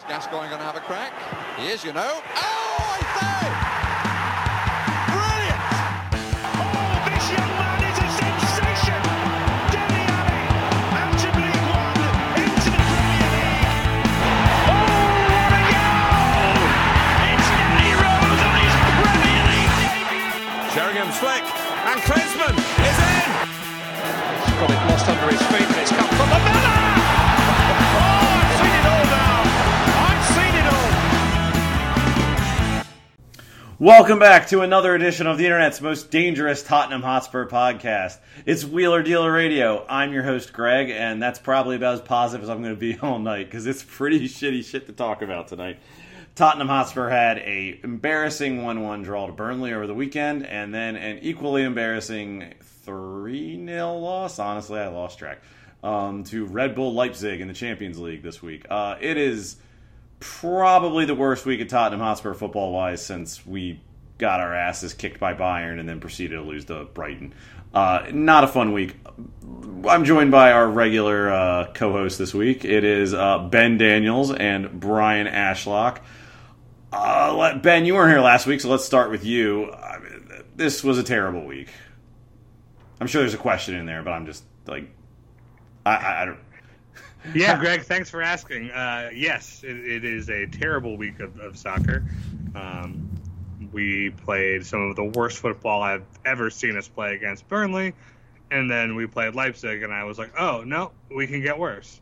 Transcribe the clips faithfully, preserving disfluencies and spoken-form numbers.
Gascoigne going to have a crack? He is, you know. Oh, I say! Brilliant! Oh, this young man is a sensation! Dele Alli, out of League One, into the Premier League. Oh, what a goal! It's Danny Rose on his Premier League debut. Sheringham's flick, and Klinsmann is in! He's got it lost under his feet, and it's come from the Miller! Oh, I've seen it all now! I've seen it all! Welcome back to another edition of the internet's most dangerous Tottenham Hotspur podcast. It's Wheeler Dealer Radio. I'm your host, Greg, and that's probably about as positive as I'm going to be all night because it's pretty shitty shit to talk about tonight. Tottenham Hotspur had a embarrassing one one draw to Burnley over the weekend, and then an equally embarrassing three nil loss. Honestly, I lost track. Um, to Red Bull Leipzig in the Champions League this week. Uh, it is probably the worst week of Tottenham Hotspur football-wise since we got our asses kicked by Bayern and then proceeded to lose to Brighton. Uh, not a fun week. I'm joined by our regular uh, co-host this week. It is uh, Ben Daniels and Brian Ashlock. Uh, let, Ben, you weren't here last week, so let's start with you. I mean, this was a terrible week. I'm sure there's a question in there, but I'm just like... I, I, I don't. Yeah, Greg, thanks for asking. Uh, yes, it, it is a terrible week of, of soccer. Um, we played some of the worst football I've ever seen us play against Burnley, and then we played Leipzig, and I was like, oh, no, we can get worse.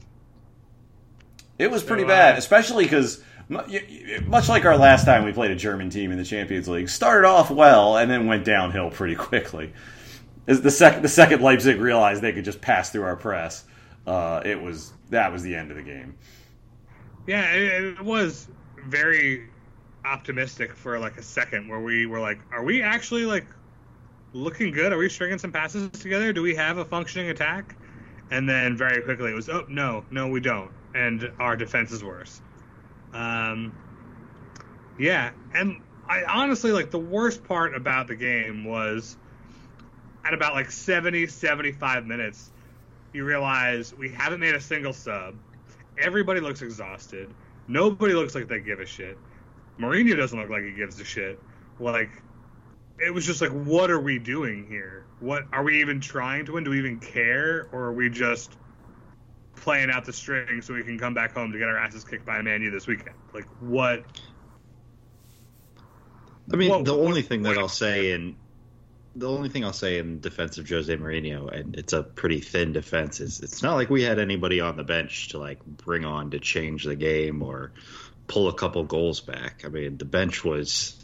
It was pretty so, bad, uh, especially because, much like our last time we played a German team in the Champions League, started off well and then went downhill pretty quickly. As the second the second Leipzig realized they could just pass through our press, uh, it was that was the end of the game. Yeah, it, it was very optimistic for like a second, where we were like, "Are we actually like looking good? Are we stringing some passes together? Do we have a functioning attack?" And then very quickly it was, "Oh no, no, we don't," and our defense is worse. Um, yeah, and I honestly like the worst part about the game was. At about like seventy, seventy-five minutes, you realize we haven't made a single sub. Everybody looks exhausted. Nobody looks like they give a shit. Mourinho doesn't look like he gives a shit. Like, it was just like, what are we doing here? What are we even trying to win? Do we even care? Or are we just playing out the string so we can come back home to get our asses kicked by Man U this weekend? Like, what? I mean, what, the what, only thing that what, I'll say in The only thing I'll say in defense of Jose Mourinho, and it's a pretty thin defense, is it's not like we had anybody on the bench to like bring on to change the game or pull a couple goals back. I mean, the bench was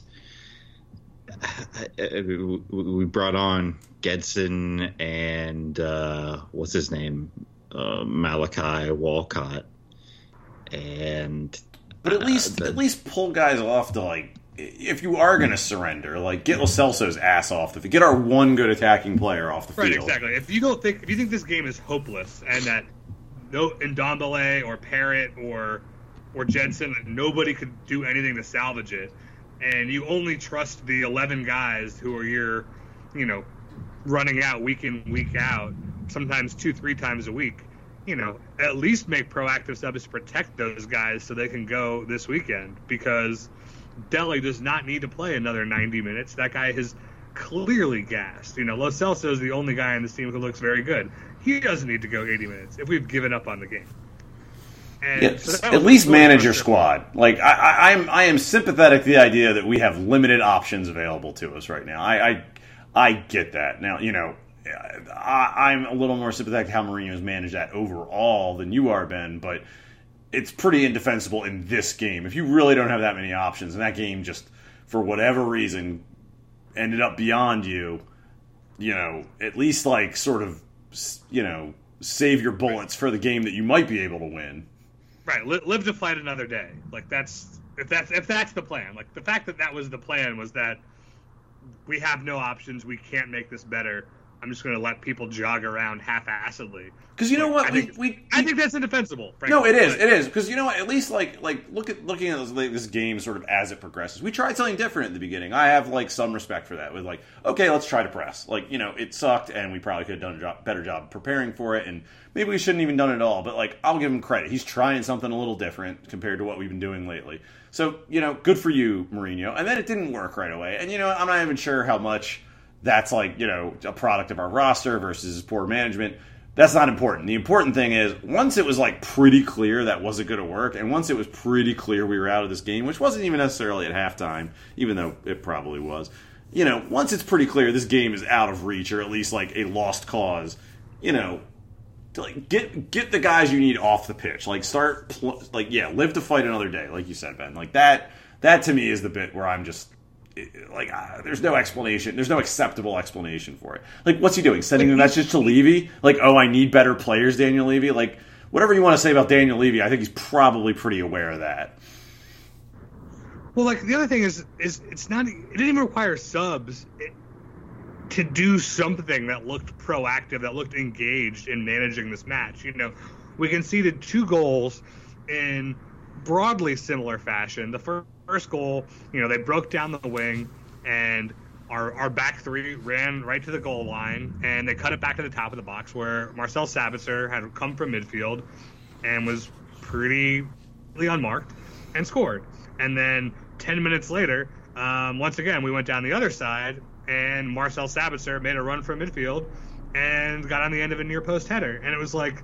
we brought on Gedson and uh, what's his name, uh, Malachi Walcott, and but at least uh, the, at least pull guys off to like. If you are going to surrender, like get Lo Celso's ass off the field. Get our one good attacking player off the right, field. Right, exactly. If you don't think if you think this game is hopeless and that no Ndombele or Parrott or or Jensen, nobody could do anything to salvage it, and you only trust the eleven guys who are your, you know, running out week in week out, sometimes two three times a week. You know, at least make proactive subs to protect those guys so they can go this weekend because. Dele does not need to play another ninety minutes. That guy is clearly gassed. You know, Lo Celso is the only guy on this team who looks very good. He doesn't need to go eighty minutes if we've given up on the game. And yes, so at least manage your squad. Like I, I, I'm, I am sympathetic to the idea that we have limited options available to us right now. I, I, I get that. Now, you know, I, I'm a little more sympathetic to how Mourinho has managed that overall than you are, Ben, but. It's pretty indefensible in this game. If you really don't have that many options, and that game just, for whatever reason, ended up beyond you, you know, at least, like, sort of, you know, save your bullets for the game that you might be able to win. Right, live to fight another day. Like, that's, if that's, if that's the plan. Like, the fact that that was the plan was that we have no options, we can't make this better, I'm just going to let people jog around half-assedly. Because you know Like, what, I we, think, we I think that's indefensible. Frankly. No, it is. But- It is because you know what? At least like like look at looking at this, like, this game sort of as it progresses. We tried something different at the beginning. I have like some respect for that. With like, okay, let's try to press. Like you know, it sucked, and we probably could have done a job, better job preparing for it, and maybe we shouldn't even done it at all. But like, I'll give him credit. He's trying something a little different compared to what we've been doing lately. So you know, good for you, Mourinho. And then it didn't work right away. And you know, I'm not even sure how much that's like you know a product of our roster versus poor management. That's not important. The important thing is, once it was like pretty clear that wasn't going to work, and once it was pretty clear we were out of this game, which wasn't even necessarily at halftime, even though it probably was, you know, once it's pretty clear this game is out of reach, or at least like a lost cause, you know, to like get get the guys you need off the pitch. Like start, pl- like yeah, live to fight another day, like you said, Ben. Like that, that to me is the bit where I'm just. Like, uh, there's no explanation. There's no acceptable explanation for it. Like, what's he doing? Sending a message to Levy? Like, oh, I need better players, Daniel Levy? Like, whatever you want to say about Daniel Levy, I think he's probably pretty aware of that. Well, like, the other thing is, is it's not, it didn't even require subs it, to do something that looked proactive, that looked engaged in managing this match. You know, we conceded two goals in broadly similar fashion. The first First goal, you know, they broke down the wing, and our our back three ran right to the goal line, and they cut it back to the top of the box where Marcel Sabitzer had come from midfield and was pretty unmarked and scored. And then ten minutes later, um, once again, we went down the other side, and Marcel Sabitzer made a run from midfield and got on the end of a near post header. And it was like,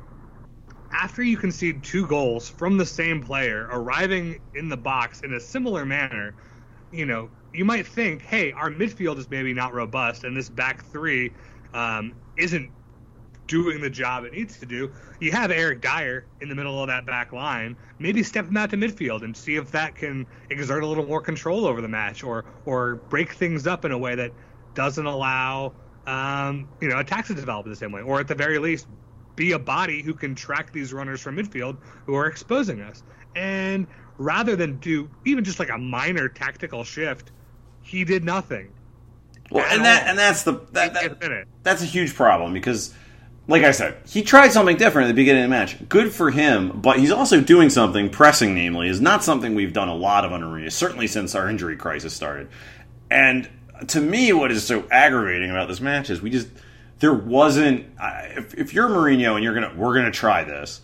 after you concede two goals from the same player arriving in the box in a similar manner, you know, you might think, hey, our midfield is maybe not robust, and this back three um, isn't doing the job it needs to do. You have Eric Dyer in the middle of that back line. Maybe step him out to midfield and see if that can exert a little more control over the match, or or break things up in a way that doesn't allow um, you know attacks to develop in the same way, or at the very least, be a body who can track these runners from midfield who are exposing us. And rather than do even just like a minor tactical shift, he did nothing. Well, and that all. and that's the that, that, that that's a huge problem because, like I said, he tried something different at the beginning of the match. Good for him, but he's also doing something pressing. Namely, is not something we've done a lot of under Mourinho, certainly since our injury crisis started. And to me, what is so aggravating about this match is we just. There wasn't. If, if you're Mourinho and you're gonna, we're gonna try this.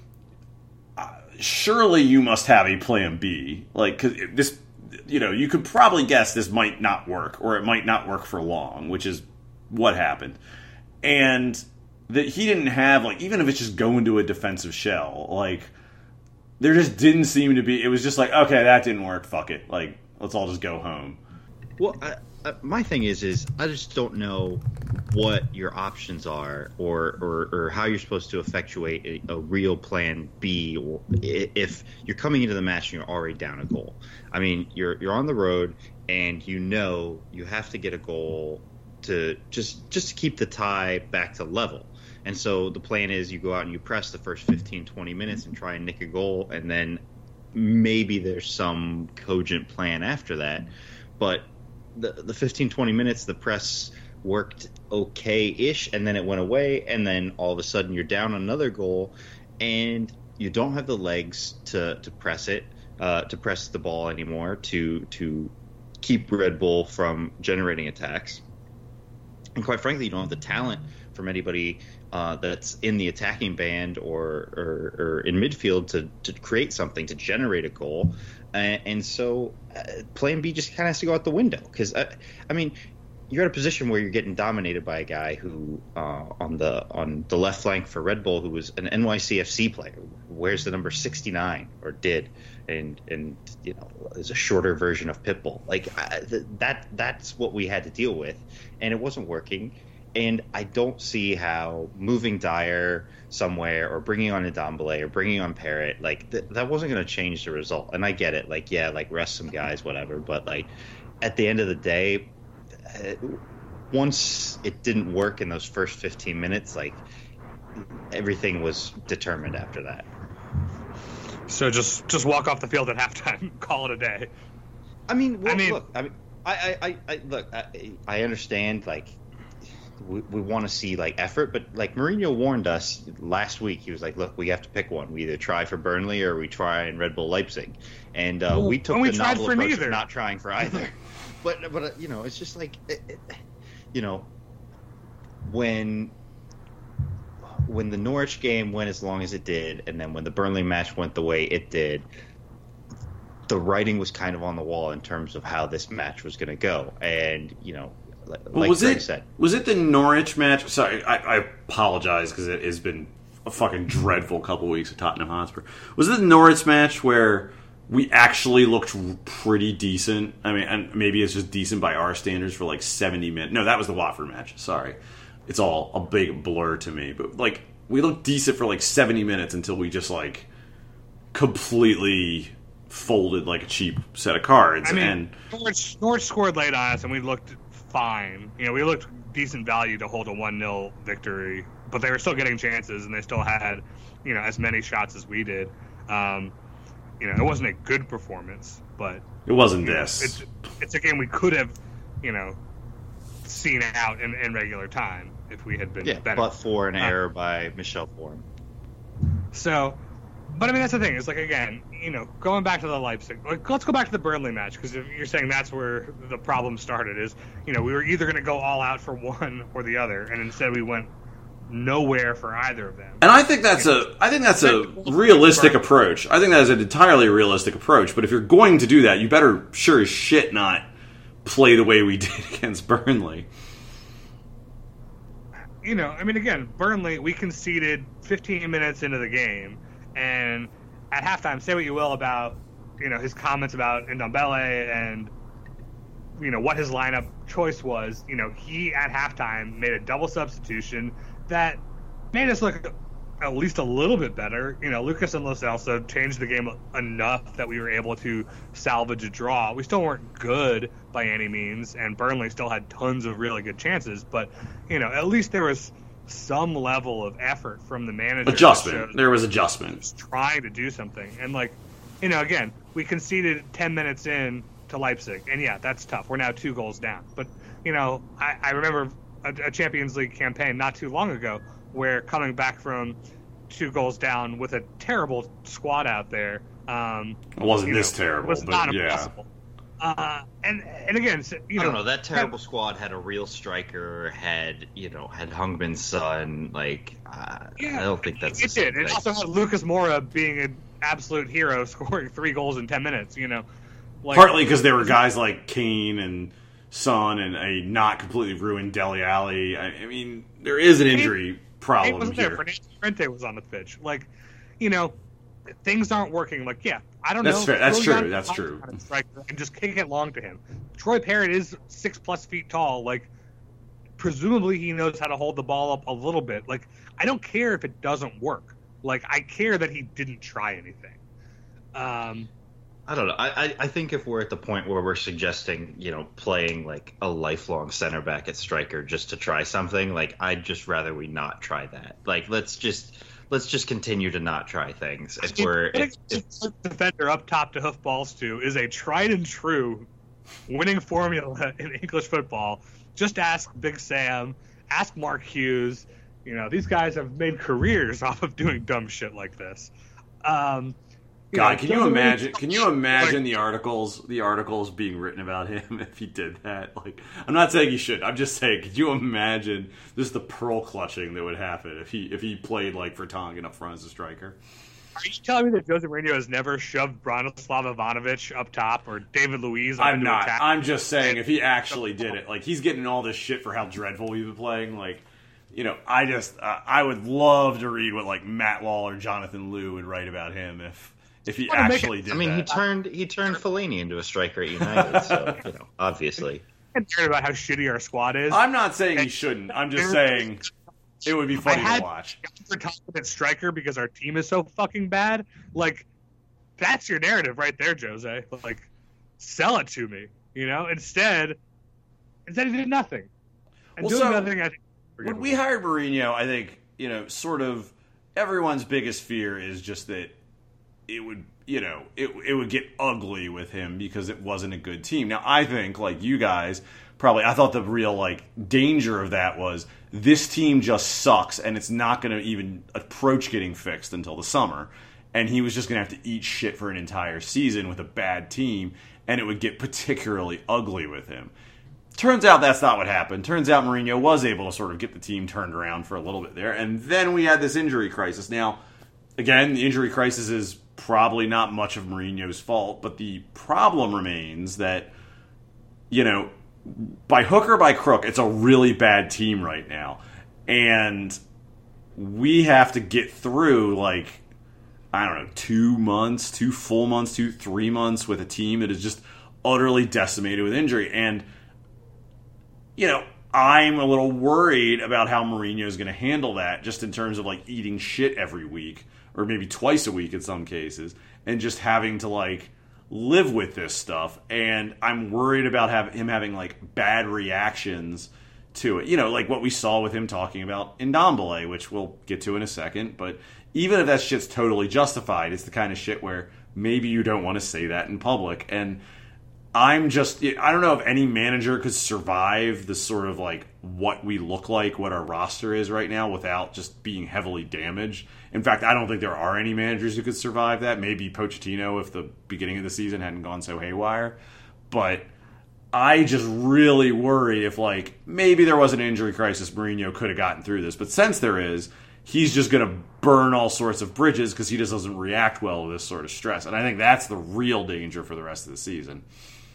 Uh, surely you must have a plan B. Like, cause this, you know, you could probably guess this might not work, or it might not work for long, which is what happened. And that he didn't have, like, even if it's just go into a defensive shell, like, there just didn't seem to be. It was just like, okay, that didn't work. Fuck it. Like, let's all just go home. Well, I, I, my thing is, is I just don't know what your options are, or, or, or how you're supposed to effectuate a, a real plan B, or if you're coming into the match and you're already down a goal. I mean, you're you're on the road and you know you have to get a goal to just just to keep the tie back to level. And so the plan is you go out and you press the first fifteen, twenty minutes and try and nick a goal, and then maybe there's some cogent plan after that. But the the fifteen, twenty minutes, the press worked okay-ish, and then it went away, and then all of a sudden you're down another goal, and you don't have the legs to, to press it, uh, to press the ball anymore, to to keep Red Bull from generating attacks. And quite frankly, you don't have the talent from anybody uh, that's in the attacking band or, or, or in midfield to, to create something, to generate a goal. Uh, and so uh, plan B just kind of has to go out the window. Because, uh, I mean, you're at a position where you're getting dominated by a guy who uh, on the on the left flank for Red Bull, who was an N Y C F C player, wears the number sixty-nine, or did, and and you know is a shorter version of Pitbull. Like I, th- that that's what we had to deal with, and it wasn't working. And I don't see how moving Dyer somewhere, or bringing on Ndombele, or bringing on Parrott, like th- that wasn't going to change the result. And I get it, like yeah, like rest some guys, whatever. But like at the end of the day, uh, once it didn't work in those first fifteen minutes, like everything was determined after that. So just just walk off the field at halftime, call it a day. I mean, well, I mean, look, I mean, I, I, I, I look, I, I understand, like. we, we want to see like effort, but like Mourinho warned us last week. He was like, "Look, we have to pick one. We either try for Burnley or we try in Red Bull Leipzig." And uh, well, we took we the tried novel for approach neither. of not trying for either. but but uh, you know, it's just like it, it, you know when when the Norwich game went as long as it did, and then when the Burnley match went the way it did, the writing was kind of on the wall in terms of how this match was going to go. And you know. Like well, was Greg it said. was it the Norwich match? Sorry, I, I apologize because it has been a fucking dreadful couple weeks of Tottenham Hotspur. Was it the Norwich match where we actually looked pretty decent? I mean, and maybe it's just decent by our standards for like seventy minutes. No, that was the Watford match. Sorry, it's all a big blur to me. But like, we looked decent for like seventy minutes until we just like completely folded like a cheap set of cards. I mean, and Norwich, Norwich scored late on us, and we looked fine. You know, we looked decent value to hold a one nil victory, but they were still getting chances, and they still had, you know, as many shots as we did. Um, you know, it wasn't a good performance, but it wasn't you know, this. it's, it's a game we could have, you know, seen out in, in regular time if we had been Yeah, better. but for an Uh, error by Michel Form. So, but I mean, that's the thing. It's like, again, you know, going back to the Leipzig, like, let's go back to the Burnley match, because if you're saying that's where the problem started, is, you know, we were either going to go all out for one or the other, and instead we went nowhere for either of them. And I think that's a I think that's a realistic approach. I think that is an entirely realistic approach. But if you're going to do that, you better sure as shit not play the way we did against Burnley. You know, I mean, again, Burnley, we conceded fifteen minutes into the game, and at halftime, say what you will about, you know, his comments about Ndombele and, you know, what his lineup choice was. You know, he at halftime made a double substitution that made us look at least a little bit better. You know, Lucas and Lo Celso changed the game enough that we were able to salvage a draw. We still weren't good by any means, and Burnley still had tons of really good chances, but, you know, at least there was some level of effort from the manager. Adjustment. There was adjustment. Trying to do something. And, like, you know, again, we conceded ten minutes in to Leipzig, and yeah, that's tough. We're now two goals down. But, you know, I, I remember a, a Champions League campaign not too long ago where coming back from two goals down with a terrible squad out there. Um, It wasn't you this know, terrible, was but not yeah. impossible. Uh, and and again, so, you I know, don't know. That terrible squad had a real striker, had you know, had Hungmin's son. Like, uh, Yeah, I don't think that's it the same did. It thing. also had Lucas Moura being an absolute hero, scoring three goals in ten minutes. You know, like, Partly because there were guys like Kane and Son and a not completely ruined Dele Alli. I, I mean, there is an injury Kane problem wasn't here. there. Fernando Llorente was on the pitch. Like, you know, things aren't working. Like, yeah, I don't That's know. fair. That's Throw true. Jan That's Thompson true. on a striker and just kick it long to him. Troy Parrott is six plus feet tall. Like, presumably he knows how to hold the ball up a little bit. Like, I don't care if it doesn't work. Like, I care that he didn't try anything. Um, I don't know. I, I I think if we're at the point where we're suggesting, you know, playing like a lifelong center back at striker just to try something, like I'd just rather we not try that. Like let's just let's just continue to not try things. If we're if, if, defender up top to hoof balls to is a tried and true winning formula in English football. Just ask Big Sam, ask Mark Hughes. You know, these guys have made careers off of doing dumb shit like this. Um, you God, know, can you doesn't really- imagine? Can you imagine like, the articles? The articles being written about him if he did that. Like, I'm not saying he should. I'm just saying, could you imagine just the pearl clutching that would happen if he if he played like Vertonghen up front as a striker? Are you telling me that Jose Mourinho has never shoved Branislav Ivanovic up top or David Luiz? I'm onto not. attack? I'm just saying if he actually did it, like he's getting all this shit for how dreadful we've been playing. Like, you know, I just uh, I would love to read what like Matt Law or Jonathan Liu would write about him if if he wanna make actually it- did I mean, that. he turned he turned Fellaini into a striker at United, so you know, obviously. I'm concerned about how shitty our squad is. I'm not saying he shouldn't. I'm just saying it would be funny I had to watch. for confident striker because our team is so fucking bad. Like, that's your narrative right there, Jose. Like, sell it to me. You know, instead, instead he did nothing. And Well, doing so, nothing, I think. When we hired Mourinho, I think, you know, sort of everyone's biggest fear is just that it would, you know, it it would get ugly with him because it wasn't a good team. Now, I think, like you guys, probably, I thought the real, like, danger of that was this team just sucks, and it's not going to even approach getting fixed until the summer. And he was just going to have to eat shit for an entire season with a bad team, and it would get particularly ugly with him. Turns out that's not what happened. Turns out Mourinho was able to sort of get the team turned around for a little bit there. And then we had this injury crisis. Now, again, the injury crisis is probably not much of Mourinho's fault, but the problem remains that, you know, by hook or by crook, it's a really bad team right now. And we have to get through, like, I don't know, two months, two full months, two, three months with a team that is just utterly decimated with injury. And, you know, I'm a little worried about how Mourinho is going to handle that, just in terms of, like, eating shit every week, or maybe twice a week in some cases, and just having to, like, live with this stuff. And I'm worried about have, him having, like, bad reactions to it. You know, like what we saw with him talking about Ndombele, which we'll get to in a second. But even if that shit's totally justified, it's the kind of shit where maybe you don't want to say that in public. And I'm just, I don't know if any manager could survive the sort of, like, what we look like, what our roster is right now, without just being heavily damaged. In fact, I don't think there are any managers who could survive that. Maybe Pochettino if the beginning of the season hadn't gone so haywire. But I just really worry if, like, maybe there was an injury crisis, Mourinho could have gotten through this. But since there is, he's just going to burn all sorts of bridges because he just doesn't react well to this sort of stress. And I think that's the real danger for the rest of the season.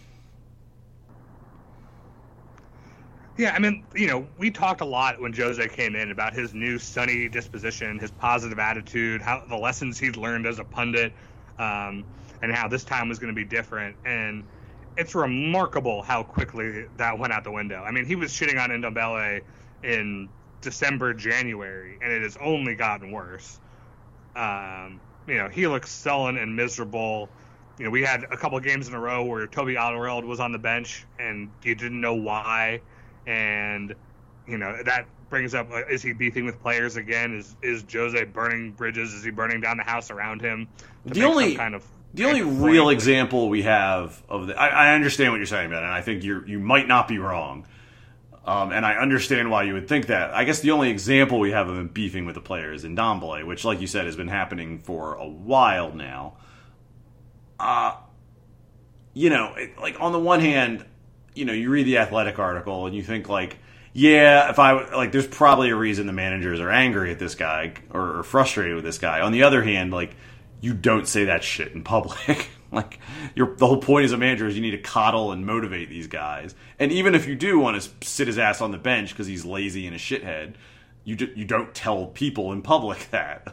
Yeah, I mean, you know, we talked a lot when Jose came in about his new sunny disposition, his positive attitude, how the lessons he'd learned as a pundit, um, and how this time was going to be different. And it's remarkable how quickly that went out the window. I mean, he was shitting on Ndombele in December, January, and it has only gotten worse. Um, you know, he looks sullen and miserable. You know, we had a couple of games in a row where Toby Alderweireld was on the bench, and you didn't know why. And, you know, that brings up, is he beefing with players again? Is is Jose burning bridges? Is he burning down the house around him? The only kind of the only real point? example we have of the, I, I understand what you're saying about it, and I think you you might not be wrong. Um, and I understand why you would think that. I guess the only example we have of him beefing with the players is Ndombele, which, like you said, has been happening for a while now. Uh, you know, it, like, on the one hand, you know, you read the Athletic article and you think, like, yeah, if I, like, there's probably a reason the managers are angry at this guy or, or frustrated with this guy. On the other hand, like, you don't say that shit in public. Like, you're, the whole point as a manager is you need to coddle and motivate these guys. And even if you do want to sit his ass on the bench because he's lazy and a shithead, you do, you don't tell people in public that.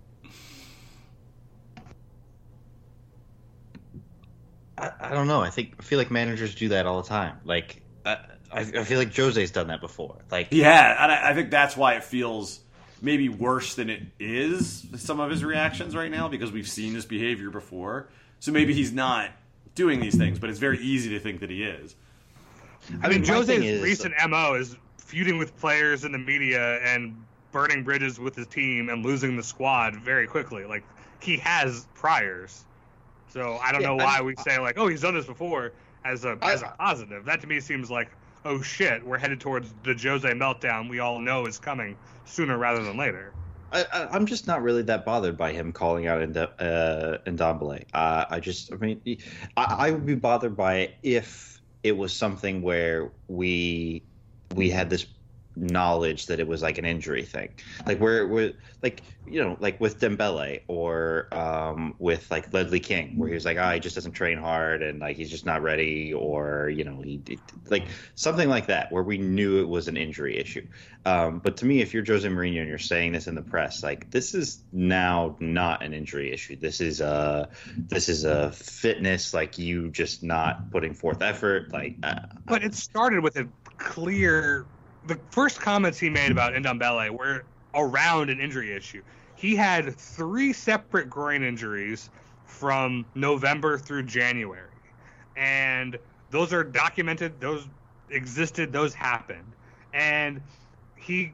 I, I don't know. I think I feel like managers do that all the time. Like, I, I feel like Jose's done that before. Like, yeah, and I, I think that's why it feels maybe worse than it is, some of his reactions right now, because we've seen this behavior before. So maybe he's not doing these things, but it's very easy to think that he is. I mean, Jose's is, recent M O is feuding with players in the media and burning bridges with his team and losing the squad very quickly. Like, he has priors. So I don't yeah, know why I, we say, like, oh, he's done this before as a I, as a positive. That to me seems like, oh, shit, we're headed towards the Jose meltdown we all know is coming sooner rather than later. I, I, I'm just not really that bothered by him calling out Nd- uh, Ndombele. Uh, I just, I mean, I, I would be bothered by it if it was something where we we had this knowledge that it was like an injury thing, like where we're like, you know, like with Dembele or um, with like Ledley King, where he was like, oh, he just doesn't train hard and like he's just not ready, or you know, he like something like that, where we knew it was an injury issue. Um, but to me, if you're Jose Mourinho and you're saying this in the press, like this is now not an injury issue. This is a this is a fitness, like you just not putting forth effort. Like, uh, but it started with a clear. The first comments he made about Ndombele were around an injury issue. He had three separate groin injuries from November through January. And those are documented, those existed, those happened. And he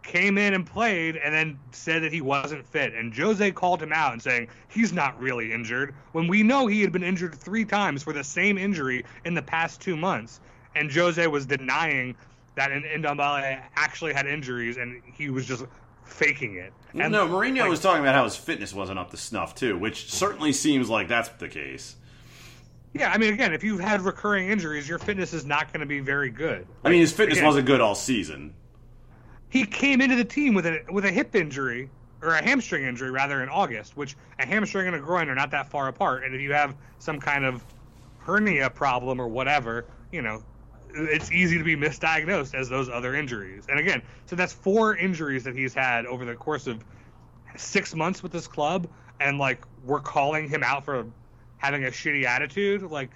came in and played and then said that he wasn't fit. And Jose called him out and saying he's not really injured when we know he had been injured three times for the same injury in the past two months. And Jose was denying that Ndombele actually had injuries and he was just faking it. And no, Mourinho like, was talking about how his fitness wasn't up to snuff too, which certainly seems like that's the case. Yeah, I mean, again, if you've had recurring injuries, your fitness is not going to be very good. I mean, his fitness again, wasn't good all season. He came into the team with a with a hip injury, or a hamstring injury, rather, in August, which a hamstring and a groin are not that far apart. And if you have some kind of hernia problem or whatever, you know, it's easy to be misdiagnosed as those other injuries. And again, so that's four injuries that he's had over the course of six months with this club, and, like, we're calling him out for having a shitty attitude. Like,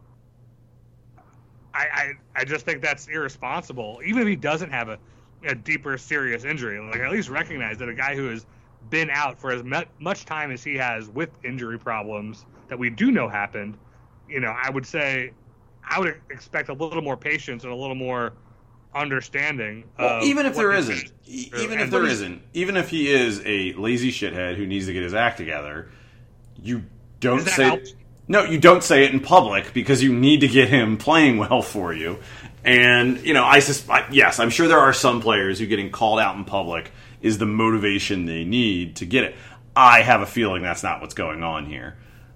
I, I I just think that's irresponsible. Even if he doesn't have a, a deeper, serious injury, like, at least recognize that a guy who has been out for as much time as he has with injury problems that we do know happened, you know, I would say I would expect a little more patience and a little more understanding. Well, of even if what there he isn't, did. e- even And if there what is- isn't, even if he is a lazy shithead who needs to get his act together, you don't Does that say help? no. You don't say it in public because you need to get him playing well for you. And you know, I suspect, yes, I'm sure there are some players who getting called out in public is the motivation they need to get it. I have a feeling that's not what's going on here.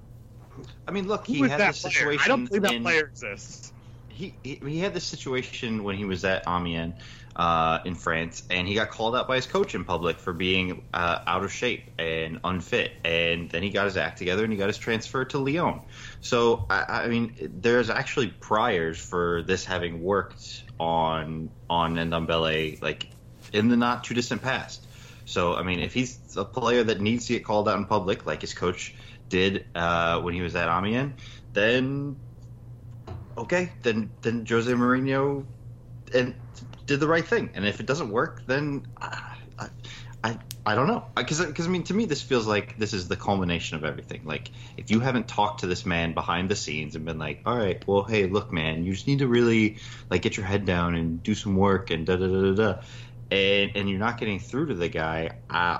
I mean, look, he Who is had that this player? situation. I don't believe that in, player exists. He, he he had this situation when he was at Amiens uh, in France, and he got called out by his coach in public for being uh, out of shape and unfit. And then he got his act together, and he got his transfer to Lyon. So I, I mean, there's actually priors for this having worked on on Ndombele, like in the not too distant past. So I mean, if he's a player that needs to get called out in public, like his coach did uh, when he was at Amiens, then. Okay, then then Jose Mourinho and did the right thing, and if it doesn't work, then I I, I don't know, because because I mean, to me, this feels like this is the culmination of everything. Like, if you haven't talked to this man behind the scenes and been like, all right, well, hey, look, man, you just need to really like get your head down and do some work and da da da da da, and and you're not getting through to the guy. Uh,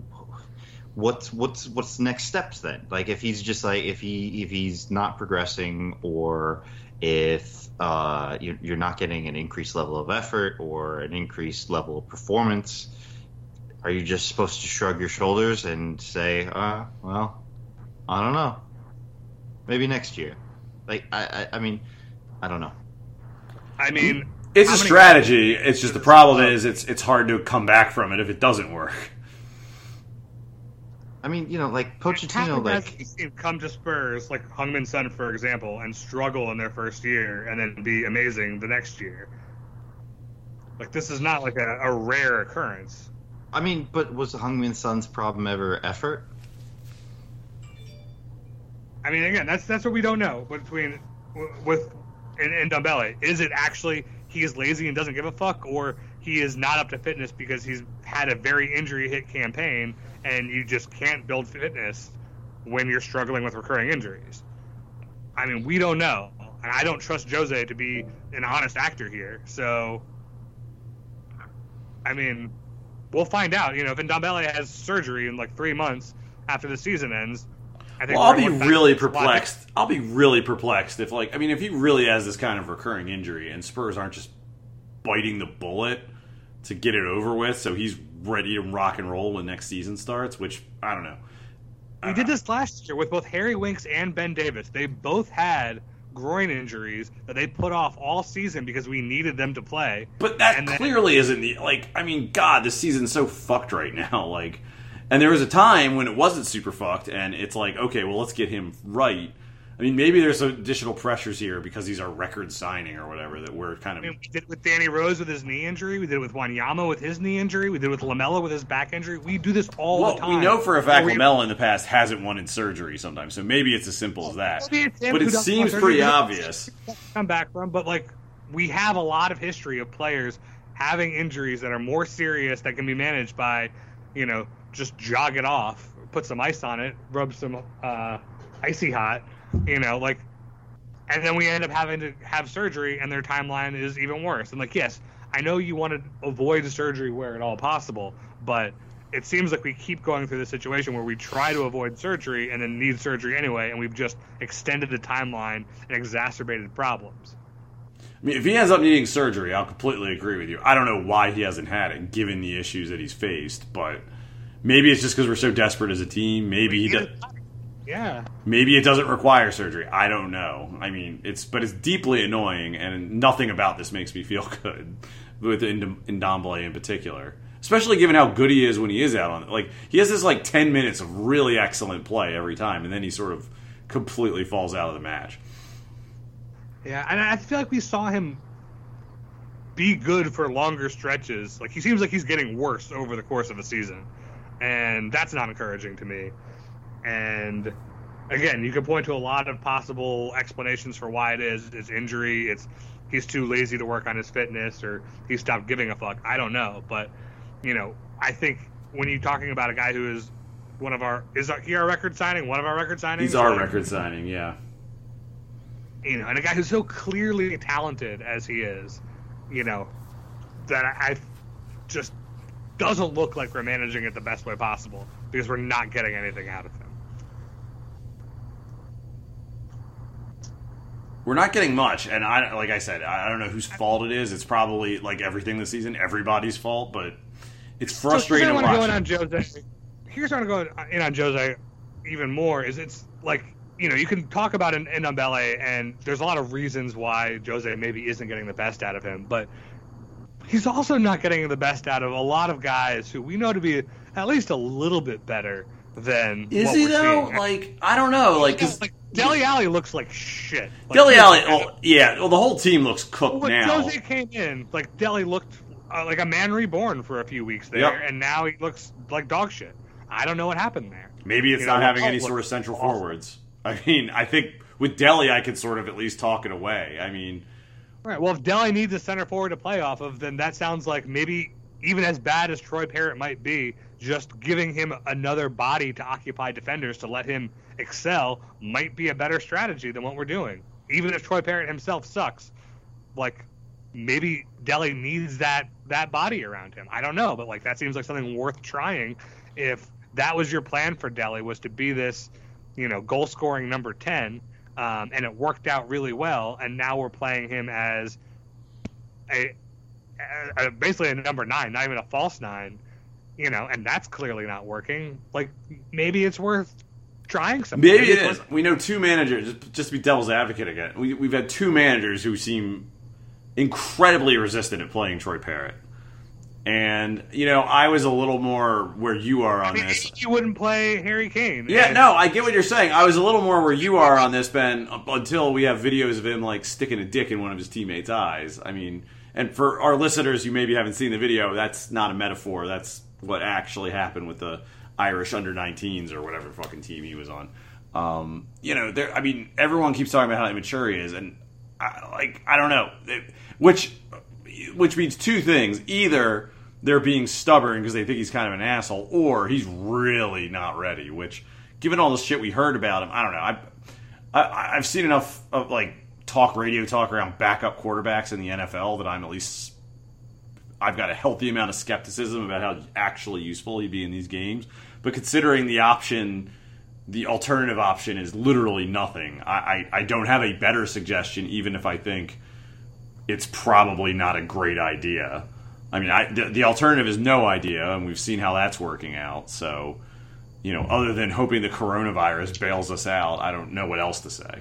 What's what's what's the next steps then? Like, if he's just like if he if he's not progressing, or if uh, you're, you're not getting an increased level of effort or an increased level of performance, are you just supposed to shrug your shoulders and say, uh, well, I don't know, maybe next year? Like, I I, I mean, I don't know. I mean, It's how a many- strategy. It's just the problem is it's it's hard to come back from it if it doesn't work. I mean, you know, like How Pochettino, many guys like have you seen come to Spurs, like Heung-min Son, for example, and struggle in their first year and then be amazing the next year? Like, this is not like a, a rare occurrence. I mean, but was Heung-min Son's problem ever effort? I mean, again, that's that's what we don't know between with and, and Ndombele. Is it actually he is lazy and doesn't give a fuck, or he is not up to fitness because he's had a very injury hit campaign and you just can't build fitness when you're struggling with recurring injuries? I mean, we don't know, and I don't trust Jose to be an honest actor here. So, I mean, we'll find out. You know, if Ndombele has surgery in like three months after the season ends, I think Well, I'll we're be gonna look back really at this a lot perplexed. I'll be really perplexed if, like, I mean, if he really has this kind of recurring injury and Spurs aren't just biting the bullet to get it over with, so he's ready to rock and roll when next season starts, which, I don't know. We did this last year with both Harry Winks and Ben Davis. They both had groin injuries that they put off all season because we needed them to play. But that And then- clearly isn't the, like, I mean, God, this season's so fucked right now. Like, and there was a time when it wasn't super fucked, and it's like, okay, well, let's get him right. I mean, maybe there's some additional pressures here because he's our record signing or whatever that we're kind I of. mean, we did it with Danny Rose with his knee injury. We did it with Wanyama with his knee injury. We did it with Lamella with his back injury. We do this all Well, the time. we know for a fact We- Lamella in the past hasn't wanted surgery sometimes, so maybe it's as simple as that. Maybe it's him But who it doesn't seems want pretty surgery. obvious. Come back from, but like we have a lot of history of players having injuries that are more serious that can be managed by, you know, just jog it off, put some ice on it, rub some uh, icy hot, you know, like, and then we end up having to have surgery, and their timeline is even worse. And like, yes, I know you want to avoid surgery where at all possible, but it seems like we keep going through this situation where we try to avoid surgery and then need surgery anyway, and we've just extended the timeline and exacerbated problems. I mean, if he ends up needing surgery, I'll completely agree with you. I don't know why he hasn't had it, given the issues that he's faced, but maybe it's just because we're so desperate as a team. Maybe he does. Yeah. Maybe it doesn't require surgery. I don't know. I mean, it's but it's deeply annoying, and nothing about this makes me feel good with Ndombele in particular. Especially given how good he is when he is out on it. Like, he has this like ten minutes of really excellent play every time, and then he sort of completely falls out of the match. Yeah, and I feel like we saw him be good for longer stretches. Like, he seems like he's getting worse over the course of a season, and that's not encouraging to me. And again, you can point to a lot of possible explanations for why it is. It's injury. It's he's too lazy to work on his fitness, or he stopped giving a fuck. I don't know, but you know, I think when you're talking about a guy who is one of our is he our record signing, one of our record signings. He's our like, record signing, yeah. You know, and a guy who's so clearly talented as he is, you know, that I, I just doesn't look like we're managing it the best way possible because we're not getting anything out of him. We're not getting much, and I like I said, I don't know whose fault it is. It's probably like everything this season, everybody's fault, but it's frustrating so to watch. watch. On Jose, here's where I want to go in on Jose even more. Is it's like, you know, you can talk about an Ndombele, and there's a lot of reasons why Jose maybe isn't getting the best out of him, but he's also not getting the best out of a lot of guys who we know to be at least a little bit better than. Is what he we're though? seeing. Like, I don't know. Like, cause like Dele Alli looks like shit. Like, Dele Alli, well, yeah. Well, the whole team looks cooked when now. Jose came in, like Dele looked uh, like a man reborn for a few weeks there, Yep. and now he looks like dog shit. I don't know what happened there. Maybe it's You not know, having any look sort of central awful. forwards. I mean, I think with Dele, I could sort of at least talk it away. I mean, Right. Well, if Dele needs a center forward to play off of, then that sounds like maybe even as bad as Troy Parrott might be, just giving him another body to occupy defenders to let him excel might be a better strategy than what we're doing. Even if Troy Parrott himself sucks, like maybe Dele needs that that body around him. I don't know, but like that seems like something worth trying. If that was your plan for Dele, was to be this, you know, goal scoring number ten. Um, and it worked out really well, and now we're playing him as a, a, a basically a number nine, not even a false nine, you know, and that's clearly not working. Like, maybe it's worth trying something. maybe it it's is. worth- We know two managers, just, just to be devil's advocate again, we, we've had two managers who seem incredibly resistant at playing Troy Parrott. And, you know, I was a little more where you are on I mean, this. you wouldn't play Harry Kane. Yeah, And- no, I get what you're saying. I was a little more where you are on this, Ben, until we have videos of him, like, sticking a dick in one of his teammates' eyes. I mean, and for our listeners who maybe haven't seen the video, that's not a metaphor. That's what actually happened with the Irish under nineteens or whatever fucking team he was on. Um, you know, there. I mean, everyone keeps talking about how immature he is, and, I, like, I don't know. It, which, which means two things. Either they're being stubborn because they think he's kind of an asshole, or he's really not ready, which, given all the shit we heard about him, I don't know. I, I, I've seen enough of, like, talk, radio talk around backup quarterbacks in the N F L that I'm at least, I've got a healthy amount of skepticism about how actually useful he'd be in these games. But considering the option, the alternative option is literally nothing, I, I, I don't have a better suggestion, even if I think it's probably not a great idea. I mean, I, the, the alternative is no idea, and we've seen how that's working out. So, you know, other than hoping the coronavirus bails us out, I don't know what else to say.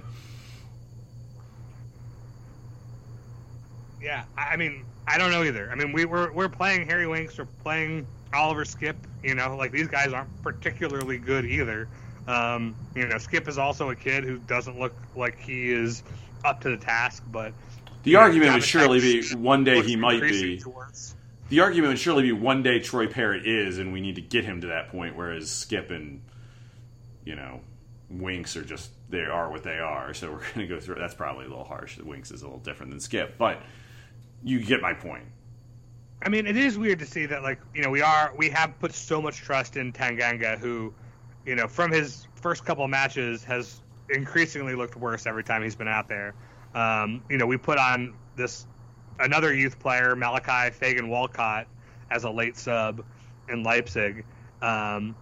Yeah, I I mean, I don't know either. I mean, we, we're we're playing Harry Winks, we're playing Oliver Skip. You know, like these guys aren't particularly good either. Um, you know, Skip is also a kid who doesn't look like he is up to the task. But The you know, argument would Gavin surely be Tex one day looks he might increasingly be. towards- The argument would surely be one day Troy Parrott is, and we need to get him to that point. Whereas Skip and, you know, Winks are just, they are what they are. So we're going to go through. That's probably a little harsh. Winks is a little different than Skip, but you get my point. I mean, it is weird to see that, like, you know, we are we have put so much trust in Tanganga, who, you know, from his first couple of matches has increasingly looked worse every time he's been out there. Um, you know, we put on this another youth player, Malachi Fagan Walcott, as a late sub in Leipzig. Um,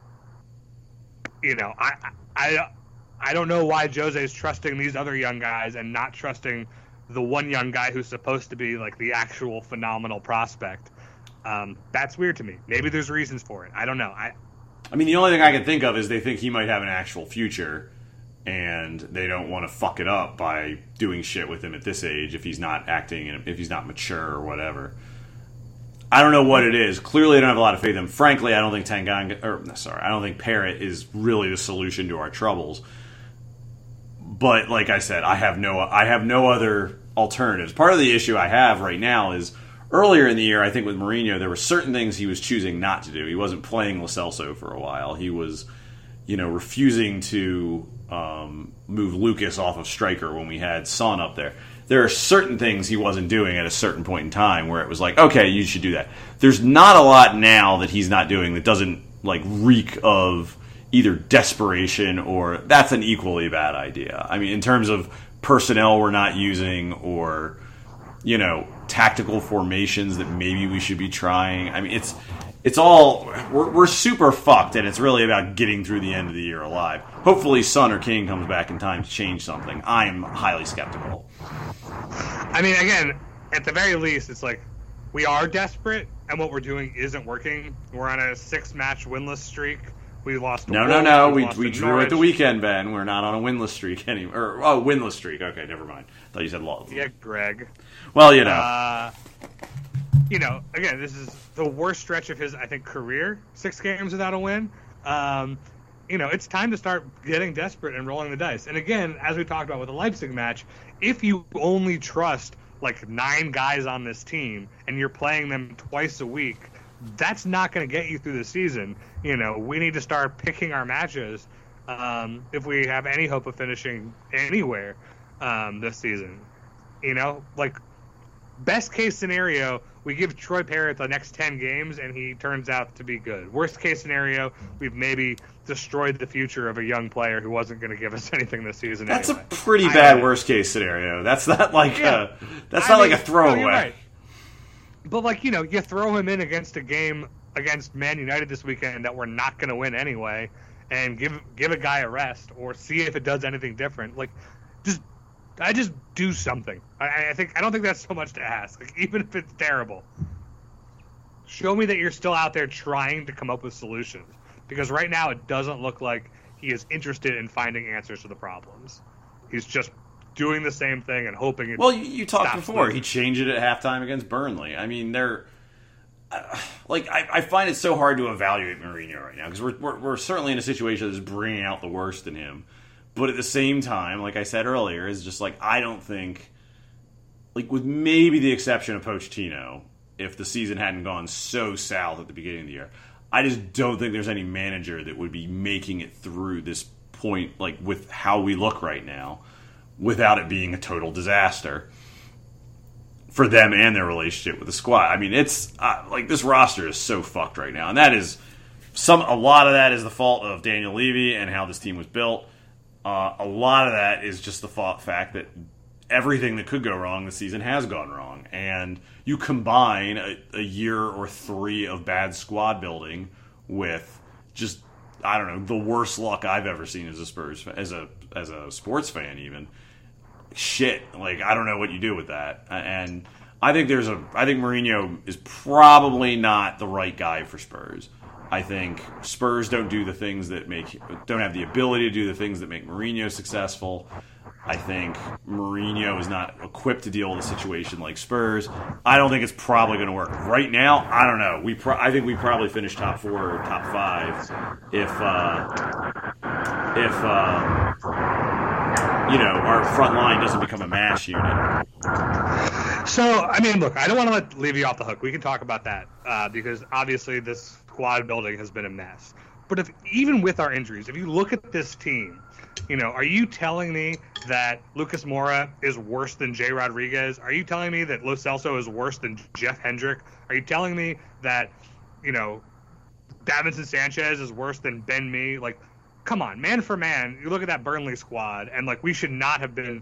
you know, I, I, I don't know why Jose's trusting these other young guys and not trusting the one young guy who's supposed to be like the actual phenomenal prospect. Um, that's weird to me. Maybe there's reasons for it. I don't know. I, I mean, the only thing I can think of is they think he might have an actual future, and they don't want to fuck it up by doing shit with him at this age if he's not acting and if he's not mature or whatever. I don't know what it is. Clearly, I don't have a lot of faith in him. Frankly, I don't think Tanganga, or sorry, I don't think Parrott is really the solution to our troubles. But like I said, I have no, I have no other alternatives. Part of the issue I have right now is earlier in the year, I think with Mourinho, there were certain things he was choosing not to do. He wasn't playing Lo Celso for a while. He was, you know, refusing to um, move Lucas off of striker when we had Son up there. There are certain things he wasn't doing at a certain point in time where it was like, okay, you should do that. There's not a lot now that he's not doing that doesn't like reek of either desperation or that's an equally bad idea. I mean, in terms of personnel we're not using or, you know, tactical formations that maybe we should be trying. I mean, it's it's all we're, we're super fucked, and it's really about getting through the end of the year alive. Hopefully, Son or King comes back in time to change something. I'm highly skeptical. I mean, again, at the very least, it's like we are desperate, and what we're doing isn't working. We're on a six-match winless streak. We lost. To No, Wolves, no, no. We, We we drew Norwich. at the weekend, Ben. We're not on a winless streak anymore. Or, oh, winless streak. Okay, never mind. Thought you said lost. Yeah, Greg. Well, you know. Uh, you know, again, this is the worst stretch of his, I think, career. Six games without a win. Um, you know, it's time to start getting desperate and rolling the dice. And again, as we talked about with the Leipzig match, if you only trust like nine guys on this team and you're playing them twice a week, that's not going to get you through the season. You know, we need to start picking our matches um, if we have any hope of finishing anywhere um, this season. You know, like, best case scenario, we give Troy Parrott the next ten games and he turns out to be good. Worst case scenario, we've maybe destroyed the future of a young player who wasn't going to give us anything this season. That's anyway. a pretty I bad know. worst case scenario. That's not like Yeah. a that's I not mean, like a throwaway. no, you're right. But, like, you know, you throw him in against a game against Man United this weekend that we're not going to win anyway, and give give a guy a rest or see if it does anything different. Like, just I just do something. I, I think I don't think that's so much to ask. Like, even if it's terrible, show me that you're still out there trying to come up with solutions. Because right now it doesn't look like he is interested in finding answers to the problems. He's just doing the same thing and hoping it Well, you, you talked stops before. moving. He changed it at halftime against Burnley. I mean, they're uh, like I, I find it so hard to evaluate Mourinho right now because we're, we're we're certainly in a situation that's bringing out the worst in him. But at the same time, like I said earlier, is just like I don't think, like with maybe the exception of Pochettino, if the season hadn't gone so south at the beginning of the year, I just don't think there's any manager that would be making it through this point, like with how we look right now, without it being a total disaster for them and their relationship with the squad. I mean, it's uh, like this roster is so fucked right now, and that is some. A lot of that is the fault of Daniel Levy and how this team was built. Uh, a lot of that is just the fact that everything that could go wrong this season has gone wrong, and you combine a, a year or three of bad squad building with just I don't know the worst luck I've ever seen as a Spurs as a as a sports fan even. Shit, like I don't know what you do with that, and I think there's a I think Mourinho is probably not the right guy for Spurs. I think Spurs don't do the things that make don't have the ability to do the things that make Mourinho successful. I think Mourinho is not equipped to deal with a situation like Spurs. I don't think it's probably going to work right now. I don't know. We pro- I think we probably finish top four or top five if uh, if uh, you know our front line doesn't become a mash unit. So, I mean, look, I don't want to let Levy off the hook. We can talk about that uh, because obviously this squad building has been a mess. But if even with our injuries, if you look at this team, you know, are you telling me that Lucas Moura is worse than Jay Rodriguez? Are you telling me that Lo Celso is worse than Jeff Hendrick? Are you telling me that, you know, Davinson Sanchez is worse than Ben Mee? Like, come on, man for man, you look at that Burnley squad, and, like, we should not have been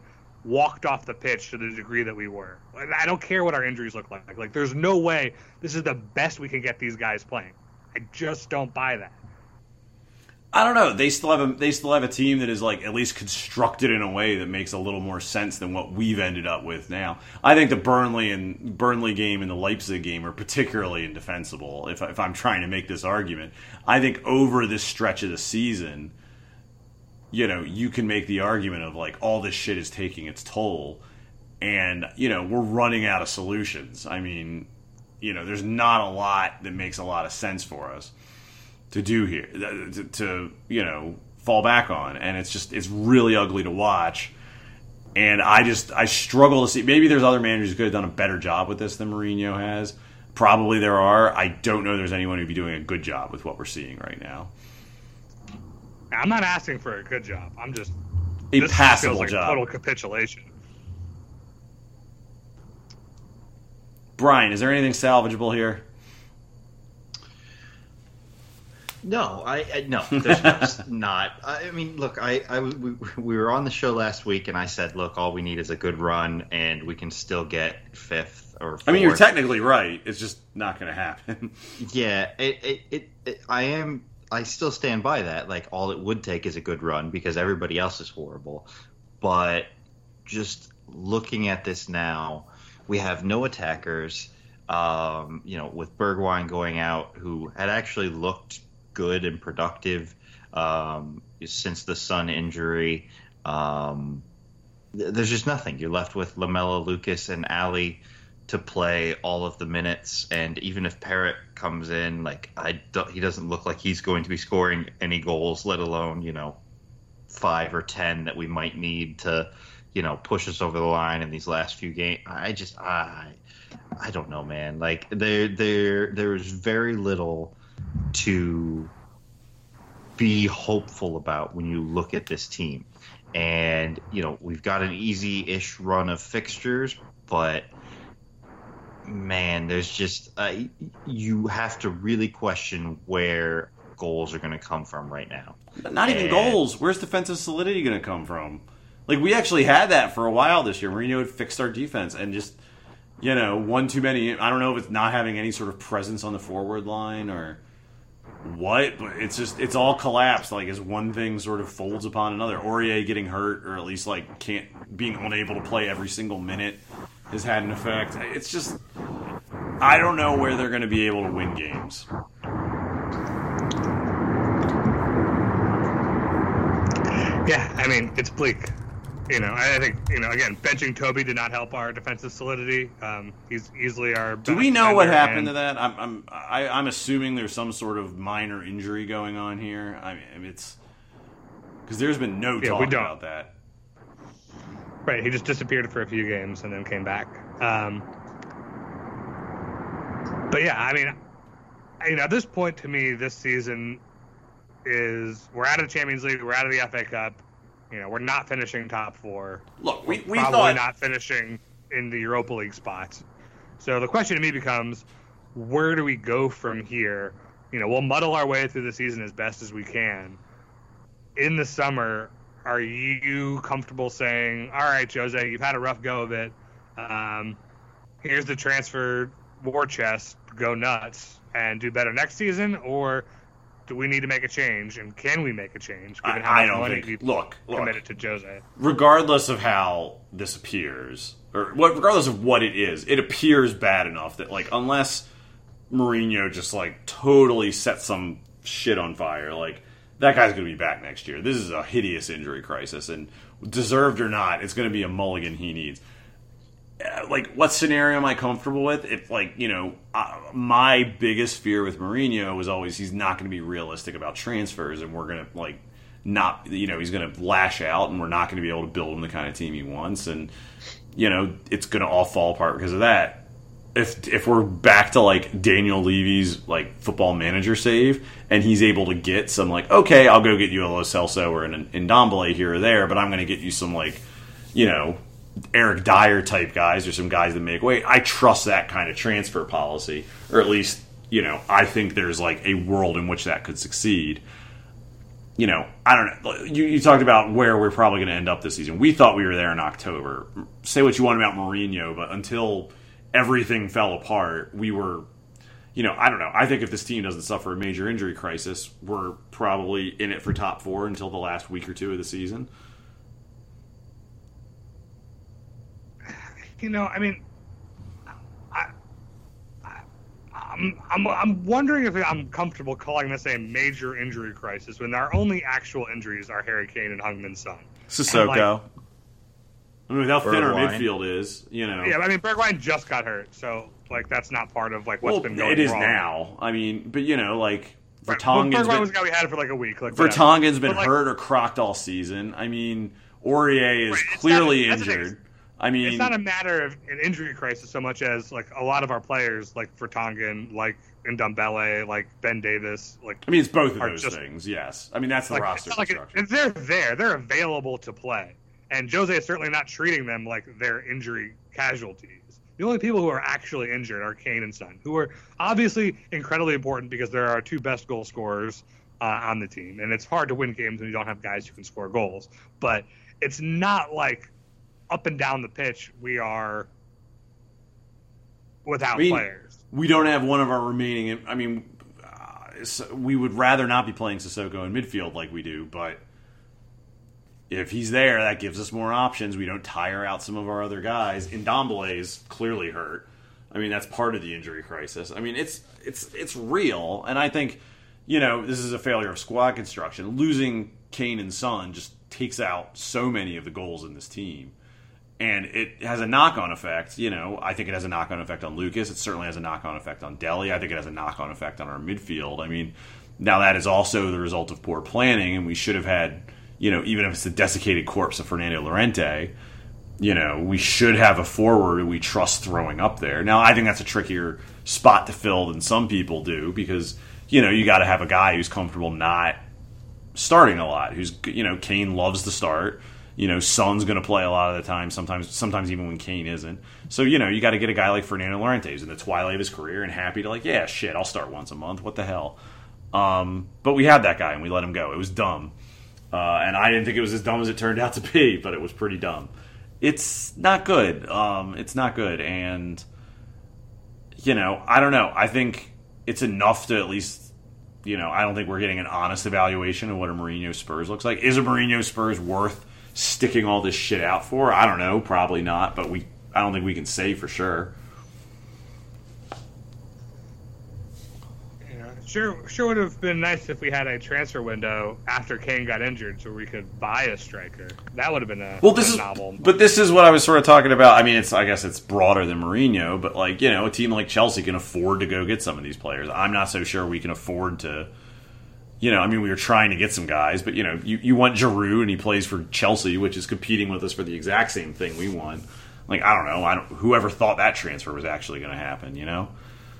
walked off the pitch to the degree that we were. I don't care what our injuries look like. Like, there's no way this is the best we can get these guys playing. I just don't buy that. I don't know. They still have a they still have a team that is like at least constructed in a way that makes a little more sense than what we've ended up with now. I think the Burnley and Burnley game and the Leipzig game are particularly indefensible. If if I'm trying to make this argument, I think over this stretch of the season, you know, you can make the argument of like all this shit is taking its toll, and you know we're running out of solutions. I mean, you know, there's not a lot that makes a lot of sense for us to do here, to, to you know fall back on, and it's just it's really ugly to watch. And I just I struggle to see. Maybe there's other managers who could have done a better job with this than Mourinho has. Probably there are. I don't know there's anyone who'd be doing a good job with what we're seeing right now. I'm not asking for a good job. I'm just a this passable feels like job. A total capitulation. Brian, is there anything salvageable here? No, I, I no, there's just not. I mean, look, I, I we, we were on the show last week, and I said, look, all we need is a good run, and we can still get fifth or fourth. I mean, you're technically right. It's just not going to happen. Yeah, it, it, it, it, I am. I still stand by that. Like, all it would take is a good run because everybody else is horrible. But just looking at this now, we have no attackers. Um, you know, with Bergwijn going out, who had actually looked good and productive um, since the Son injury. Um, th- there's just nothing. You're left with Lamela, Lucas, and Ali to play all of the minutes. And even if Parrott comes in, like I don't, he doesn't look like he's going to be scoring any goals, let alone, you know, five or ten that we might need to, you know, push us over the line in these last few games. I just, I, I don't know, man. Like there, there, there is very little to be hopeful about when you look at this team. And, you know, we've got an easy-ish run of fixtures, but man, there's just uh, you have to really question where goals are going to come from right now. Not even and, goals. Where's defensive solidity going to come from? Like, we actually had that for a while this year. Mourinho had fixed our defense and just, you know, one too many. I don't know if it's not having any sort of presence on the forward line or what, but it's just, it's all collapsed. Like, as one thing sort of folds upon another. Aurier getting hurt, or at least, like, can't, being unable to play every single minute has had an effect. It's just, I don't know where they're going to be able to win games. Yeah, I mean, it's bleak. You know, I think, you know, again, benching Toby did not help our defensive solidity. Um, he's easily our best. Do we know what happened and, to that? I'm, I'm, I, I'm assuming there's some sort of minor injury going on here. I mean, it's because there's been no yeah, talk we don't. about that. Right, he just disappeared for a few games and then came back. Um, but yeah, I mean, you know, at this point to me, this season is we're out of the Champions League, we're out of the F A Cup. You know, we're not finishing top four. Look, we, we probably thought not finishing in the Europa League spots. So the question to me becomes, where do we go from here? You know, we'll muddle our way through the season as best as we can. In the summer, are you comfortable saying, all right, Jose, you've had a rough go of it. Um, here's the transfer war chest. Go nuts and do better next season? Or do we need to make a change, and can we make a change given how I, I much don't money think, people look, committed look, to Jose? Regardless of how this appears, or what, regardless of what it is, it appears bad enough that, like, unless Mourinho just, like, totally sets some shit on fire, like, that guy's going to be back next year. This is a hideous injury crisis, and deserved or not, it's going to be a mulligan he needs. Like, what scenario am I comfortable with? If, like, you know, uh, my biggest fear with Mourinho was always he's not going to be realistic about transfers, and we're going to, like, not, you know, he's going to lash out, and we're not going to be able to build him the kind of team he wants, and, you know, it's going to all fall apart because of that. If if we're back to, like, Daniel Levy's, like, football manager save, and he's able to get some, like, okay, I'll go get you a Lo Celso or an Ndombele here or there, but I'm going to get you some, like, you know, Eric Dyer type guys or some guys that make weight. I trust that kind of transfer policy, or at least, you know, I think there's like a world in which that could succeed. you know, I don't know. You, you talked about where we're probably going to end up this season. We thought we were there in October. Say what you want about Mourinho, but until everything fell apart, we were, you know, I don't know. I think if this team doesn't suffer a major injury crisis, we're probably in it for top four until the last week or two of the season. You know, I mean, I, I, I'm, I'm, I'm wondering if I'm comfortable calling this a major injury crisis when our only actual injuries are Harry Kane and Heung-min Son. Sissoko. Like, I mean, how thin our Bergwijn. midfield is, you know. yeah, I mean, Bergwijn just got hurt, so like that's not part of like what's well, been going it is wrong. now. I mean, but you know, like Right. Vertonghen's Bergwijn been, was a guy we had for like a week. Like, whatever. Vertonghen's been But, like, hurt or crocked all season. I mean, Aurier is Right, it's clearly not- that's the thing. injured. I mean, It's not a matter of an injury crisis so much as like a lot of our players, like Vertonghen, like Ndombele, like Ben Davis, like I mean, it's both of are those just- things. Yes, I mean that's the like, roster it's not like construction. it, they're there, they're available to play, and Jose is certainly not treating them like they're injury casualties. The only people who are actually injured are Kane and Son, who are obviously incredibly important because they're our two best goal scorers uh, on the team, and it's hard to win games when you don't have guys who can score goals. But it's not like up and down the pitch we are without I mean, players. We don't have one of our remaining. I mean, uh, so we would rather not be playing Sissoko in midfield like we do, but if he's there, that gives us more options. We don't tire out some of our other guys. Ndombele is clearly hurt. I mean, that's part of the injury crisis. I mean, it's it's it's real, and I think, you know, this is a failure of squad construction. Losing Kane and Son just takes out so many of the goals in this team, and it has a knock-on effect. You know, I think it has a knock-on effect on Lucas. It certainly has a knock-on effect on Dele. I think it has a knock-on effect on our midfield. I mean, now that is also the result of poor planning, and we should have had, you know, even if it's the desiccated corpse of Fernando Llorente, you know, we should have a forward who we trust throwing up there. Now, I think that's a trickier spot to fill than some people do because, you know, you got to have a guy who's comfortable not starting a lot, who's, you know, Kane loves to start. You know, Son's going to play a lot of the time, sometimes sometimes even when Kane isn't. So, you know, you got to get a guy like Fernando Llorente who's in the twilight of his career and happy to, like, yeah, shit, I'll start once a month. What the hell? Um, but we had that guy and we let him go. It was dumb. Uh, and I didn't think it was as dumb as it turned out to be, but it was pretty dumb. It's not good. Um, it's not good. And, you know, I don't know. I think it's enough to at least, you know, I don't think we're getting an honest evaluation of what a Mourinho Spurs looks like. Is a Mourinho Spurs worth sticking all this shit out for? I don't know. Probably not. But we, I don't think we can say for sure. Sure, sure would have been nice if we had a transfer window after Kane got injured, so we could buy a striker. That would have been a, well, this a is, novel. But this is what I was sort of talking about. I mean, it's I guess it's broader than Mourinho, but like, you know, a team like Chelsea can afford to go get some of these players. I'm not so sure we can afford to. You know, I mean, we were trying to get some guys, but you know, you, you want Giroud and he plays for Chelsea, which is competing with us for the exact same thing we want. Like, I don't know, I don't. Whoever thought that transfer was actually going to happen? You know.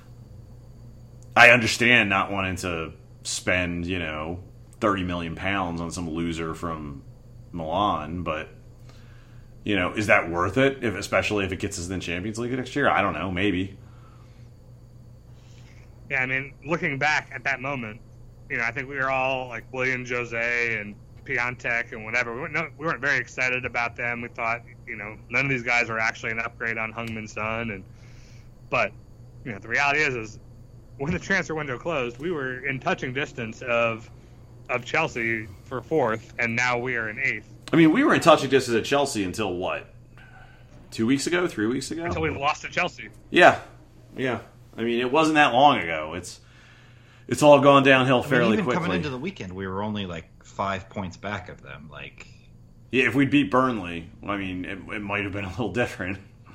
I understand not wanting to spend, you know, thirty million pounds on some loser from Milan, but, you know, is that worth it? If especially if it gets us in the Champions League next year? I don't know, maybe. Yeah, I mean, looking back at that moment, you know, I think we were all like William Jose and Piontek and whatever. We weren't, no, we weren't very excited about them. We thought, you know, none of these guys were actually an upgrade on Heung-min Son, and but you know, the reality is, is when the transfer window closed, we were in touching distance of of Chelsea for fourth, and now we are in eighth. I mean, we were in touching distance at Chelsea until what? Two weeks ago? Three weeks ago? Until we lost to Chelsea. Yeah, yeah. I mean, it wasn't that long ago. It's it's all gone downhill fairly I mean, even quickly. coming into the weekend, we were only like five points back of them. Like, yeah, if we'd beat Burnley, I mean, it, it might have been a little different.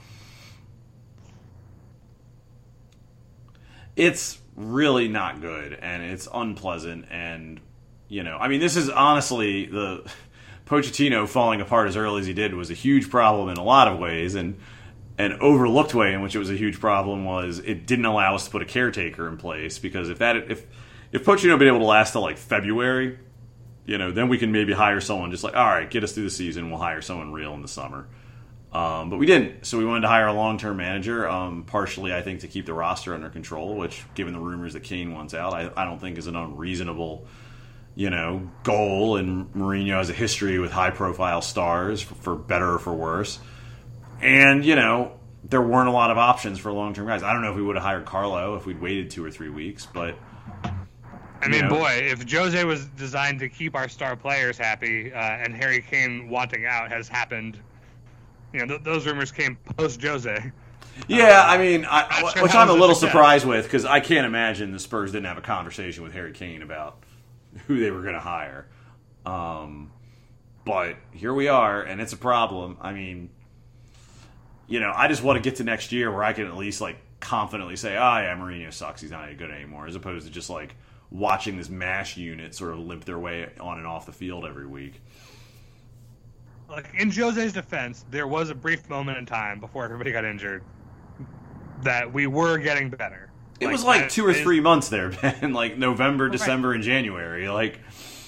It's really not good, and it's unpleasant, and, you know, I mean, this is honestly, the Pochettino falling apart as early as he did was a huge problem in a lot of ways, and an overlooked way in which it was a huge problem was it didn't allow us to put a caretaker in place, because if that, if, if Pochettino had been able to last till, like, February, you know, then we can maybe hire someone just like, all right, get us through the season, we'll hire someone real in the summer. Um, but we didn't, so we wanted to hire a long-term manager, um, partially, I think, to keep the roster under control, which, given the rumors that Kane wants out, I, I don't think is an unreasonable you know, goal, and Mourinho has a history with high-profile stars, for, for better or for worse. And, you know, there weren't a lot of options for long-term guys. I don't know if we would have hired Carlo if we'd waited two or three weeks, but... I mean, know. boy, if Jose was designed to keep our star players happy, uh, and Harry Kane wanting out has happened, you know, th- those rumors came post-Jose. Yeah, I mean, I, Not sure which how I'm a it's a little success. surprised with, because I can't imagine the Spurs didn't have a conversation with Harry Kane about who they were going to hire. Um, but here we are, and it's a problem. I mean, you know, I just want to get to next year where I can at least, like, confidently say, oh, yeah, Mourinho sucks, he's not any good anymore, as opposed to just, like, watching this MASH unit sort of limp their way on and off the field every week. Like, in Jose's defense, there was a brief moment in time before everybody got injured that we were getting better. It like, was like that two or is- three months there, Ben. Like November, Right. December, and January. Like,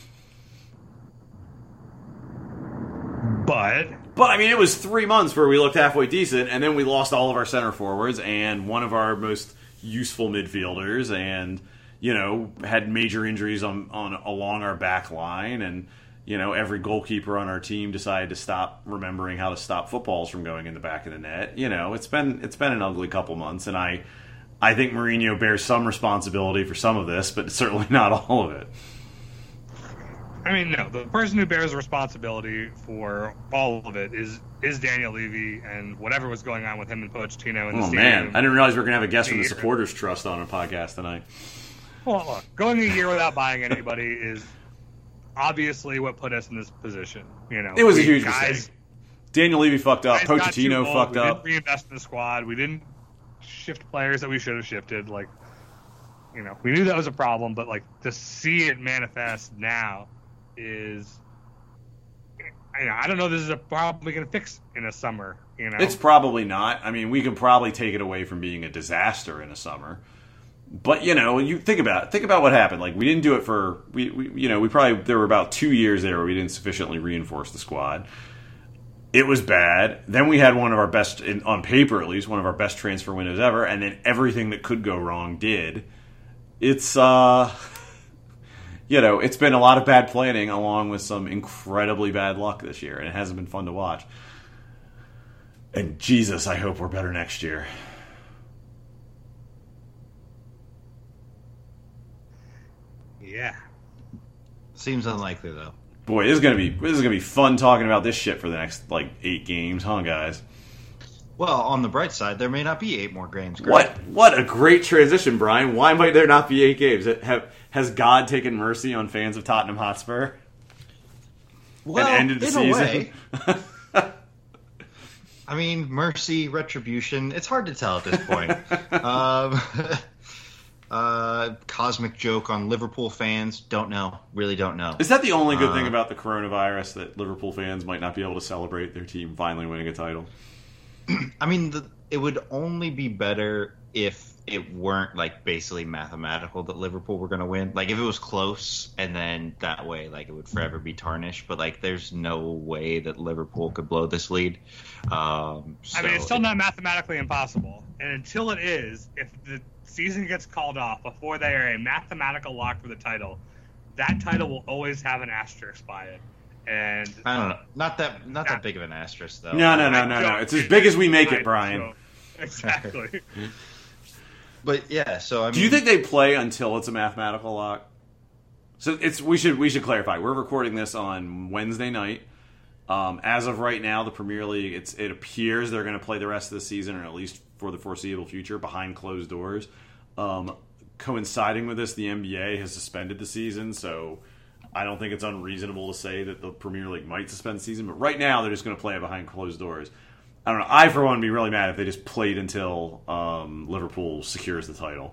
But but I mean, it was three months where we looked halfway decent, and then we lost all of our center forwards and one of our most useful midfielders, and you know, had major injuries on on along our back line, and you know, every goalkeeper on our team decided to stop remembering how to stop footballs from going in the back of the net. You know, it's been it's been an ugly couple months, and I. I think Mourinho bears some responsibility for some of this, but certainly not all of it. I mean, no, the person who bears responsibility for all of it is is Daniel Levy and whatever was going on with him and Pochettino in the Oh, stadium. man. I didn't realize we were going to have a guest from the Year. Supporters Trust on a podcast tonight. Well, look, going a year without buying anybody is obviously what put us in this position. You know, It was a We- huge guys, mistake. Daniel Levy fucked up. guys got too Pochettino old. fucked we up. didn't reinvest in the squad. We didn't shift players that we should have shifted. Like, you know, we knew that was a problem, but like to see it manifest now is, I, know, I don't know. If this is a problem we can fix in a summer. You know, It's probably not. I mean, we can probably take it away from being a disaster in a summer. But, you know, you think about it. Think about what happened. Like, we didn't do it for, we, we you know, we probably, there were about two years there where we didn't sufficiently reinforce the squad. It was bad. Then we had one of our best, in, on paper at least, one of our best transfer windows ever, and then everything that could go wrong did. It's, uh, you know, it's been a lot of bad planning along with some incredibly bad luck this year, and it hasn't been fun to watch. And Jesus, I hope we're better next year. yeah. Seems unlikely though. Boy, this is gonna be this is gonna be fun talking about this shit for the next like eight games, huh, guys? Well, on the bright side, there may not be eight more games. Greg. What what a great transition, Brian. Why might there not be eight games? Have, has God taken mercy on fans of Tottenham Hotspur Well, and ended the in season? a way. I mean, mercy, retribution. It's hard to tell at this point. um, uh, cosmic joke on Liverpool fans. Don't know. Really don't know. Is that the only good thing Uh, about the coronavirus, that Liverpool fans might not be able to celebrate their team finally winning a title? I mean, the, it would only be better if it weren't like basically mathematical that Liverpool were going to win. Like if it was close, and then that way, like it would forever be tarnished. But like, there's no way that Liverpool could blow this lead. Um, I mean, so it's still it- not mathematically impossible. And until it is, if the season gets called off before they are a mathematical lock for the title, that title will always have an asterisk by it. And I don't know. Not that not Yeah. that big of an asterisk though. No, no, no, I no, no. don't- It's as big as we make I it, Brian. don't. Exactly. But yeah, so I mean, Do you think they play until it's a mathematical lock? So it's we should we should clarify. We're recording this on Wednesday night. Um, as of right now, the Premier League, it's it appears they're going to play the rest of the season, or at least for the foreseeable future, behind closed doors. Um, coinciding with this, the N B A has suspended the season, so I don't think it's unreasonable to say that the Premier League might suspend the season. But right now, they're just going to play it behind closed doors. I don't know. I, for one, would be really mad if they just played until um, Liverpool secures the title.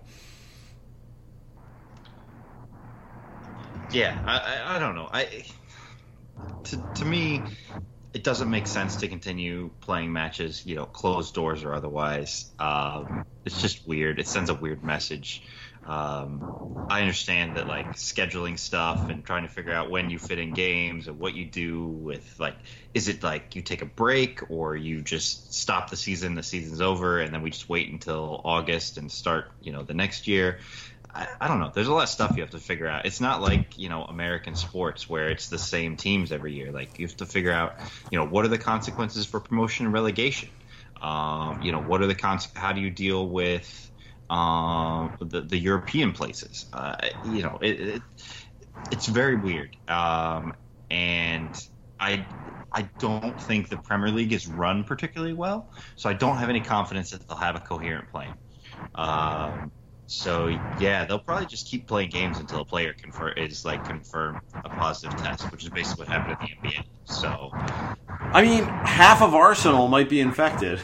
Yeah, I, I, I don't know. I to to me, it doesn't make sense to continue playing matches, you know, closed doors or otherwise. Um, it's just weird. It sends a weird message. Um, I understand that like scheduling stuff and trying to figure out when you fit in games and what you do with like, is it like you take a break or you just stop the season, the season's over, and then we just wait until August and start, you know, the next year. I, I don't know. There's a lot of stuff you have to figure out. It's not like, you know, American sports where it's the same teams every year. Like, you have to figure out, you know, what are the consequences for promotion and relegation? Um, you know, what are the cons- how do you deal with um, the, the European places? Uh, you know, it, it it's very weird. Um, and I I don't think the Premier League is run particularly well, so I don't have any confidence that they'll have a coherent plan. Um, so yeah, they'll probably just keep playing games until a player confer- is like confirmed a positive test, which is basically what happened at the N B A. So, I mean, half of Arsenal might be infected.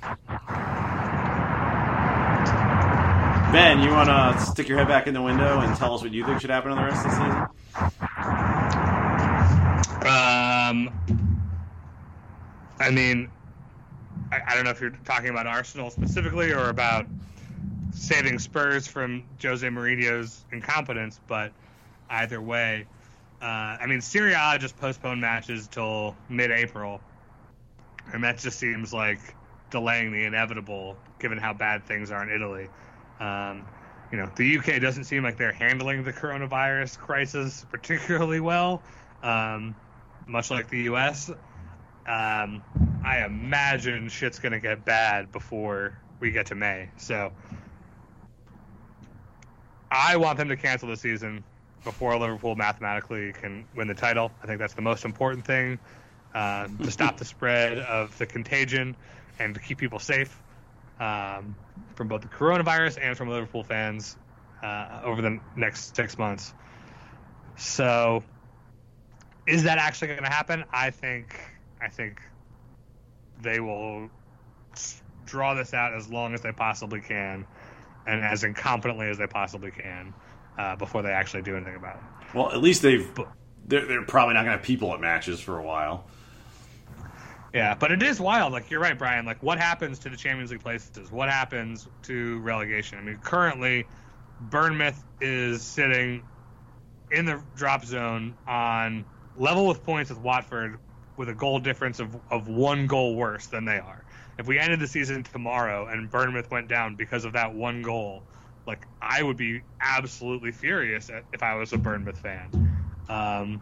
Ben, you want to stick your head back in the window and tell us what you think should happen in the rest of the season? Um, I mean, I, I don't know if you're talking about Arsenal specifically or about saving Spurs from Jose Mourinho's incompetence, but either way, uh, I mean, Serie A just postponed matches till mid-April, and that just seems like delaying the inevitable, given how bad things are in Italy. Um, you know, the U K doesn't seem like they're handling the coronavirus crisis particularly well, um, much like the U S. Um, I imagine shit's going to get bad before we get to May. So I want them to cancel the season before Liverpool mathematically can win the title. I think that's the most important thing, uh, to stop the spread of the contagion and to keep people safe um, from both the coronavirus and from Liverpool fans uh, over the next six months. So is that actually going to happen? I think I think they will draw this out as long as they possibly can and as incompetently as they possibly can uh, before they actually do anything about it. Well, at least they've they're, they're probably not going to have people at matches for a while. Yeah, but it is wild. Like, you're right, Brian. Like, what happens to the Champions League places? What happens to relegation? I mean, currently, Bournemouth is sitting in the drop zone on level with points with Watford, with a goal difference of, of one goal worse than they are. If we ended the season tomorrow and Bournemouth went down because of that one goal, like, I would be absolutely furious at, if I was a Bournemouth fan. Um,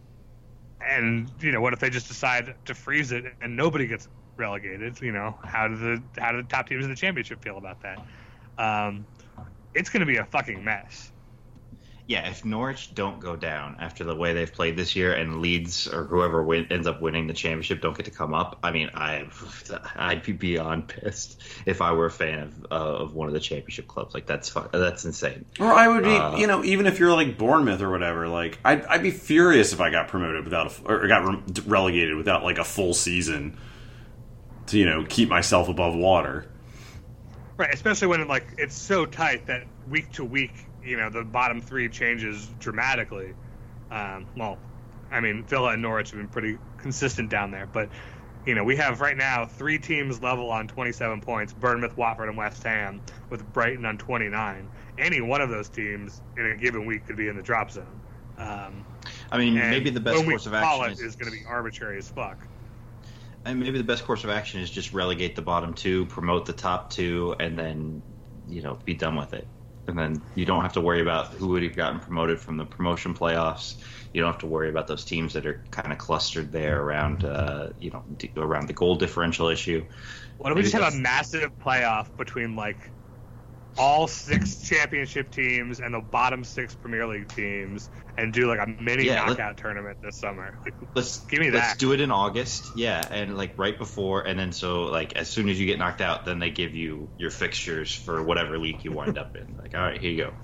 and, you know, what if they just decide to freeze it and nobody gets relegated? You know, how do the how do the top teams in the championship feel about that? Um, it's going to be a fucking mess. Yeah, if Norwich don't go down after the way they've played this year, and Leeds or whoever win, ends up winning the championship don't get to come up, I mean, I I'd be beyond pissed if I were a fan of uh, of one of the championship clubs. Like, that's fun. That's insane. Or I would be, uh, you know, even if you're like Bournemouth or whatever, like I'd I'd be furious if I got promoted without a, or got re- relegated without like a full season to, you know, keep myself above water. Right, especially when like it's so tight that week to week, you know, the bottom three changes dramatically. Um, well, I mean, Villa and Norwich have been pretty consistent down there, but, you know, we have right now three teams level on twenty-seven points, Bournemouth, Watford, and West Ham, with Brighton on twenty-nine. Any one of those teams in a given week could be in the drop zone. Um, I mean, maybe the best course of action is, is going to be arbitrary as fuck. And maybe the best course of action is just relegate the bottom two, promote the top two, and then, you know, be done with it. And then you don't have to worry about who would have gotten promoted from the promotion playoffs. You don't have to worry about those teams that are kind of clustered there around, uh, you know, around the goal differential issue. Why don't we just have a massive playoff between, like, all six championship teams and the bottom six Premier League teams, and do like a mini yeah, knockout tournament this summer? Like, let's give me let's that. do it in August, yeah, and like right before, and then so like as soon as you get knocked out, then they give you your fixtures for whatever league you wind up in. Like, all right, here you go.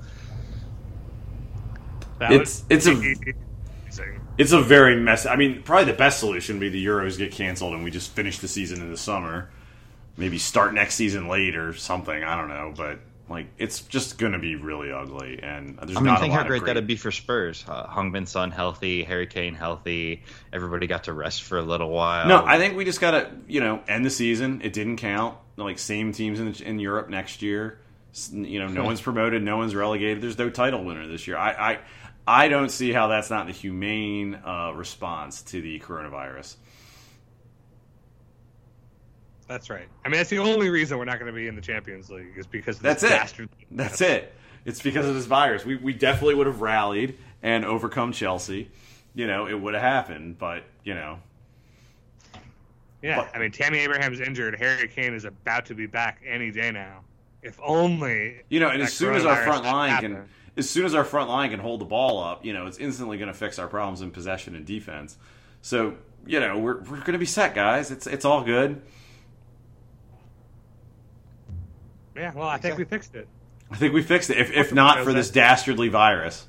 That It's it's a amazing. it's a very messy. I mean, probably the best solution would be the Euros get canceled and we just finish the season in the summer. Maybe start next season late or something. I don't know, but. Like, it's just going to be really ugly, and there's I mean, not think a lot how great, of great that'd be for Spurs. Uh, Heung-min Son healthy, Harry Kane healthy. Everybody got to rest for a little while. No, I think we just got to, you know, end the season. It didn't count. Like, same teams in, in Europe next year. You know, no one's promoted, no one's relegated. There's no title winner this year. I I, I don't see how that's not the humane uh, response to the coronavirus. That's right. I mean, that's the only reason we're not going to be in the Champions League is because of That's this it. dastardly. That's it. It's because of this virus. We we definitely would have rallied and overcome Chelsea. You know, it would have happened, but, you know. Yeah, But- I mean, Tammy Abraham's injured. Harry Kane is about to be back any day now. If only. You know, and that as soon as our coronavirus front didn't line happen. can, as soon as our front line can hold the ball up, you know, it's instantly going to fix our problems in possession and defense. So, you know, we're we're going to be set, guys. It's it's all good. Yeah, well, I think we fixed it. I think we fixed it. If if not for this dastardly virus.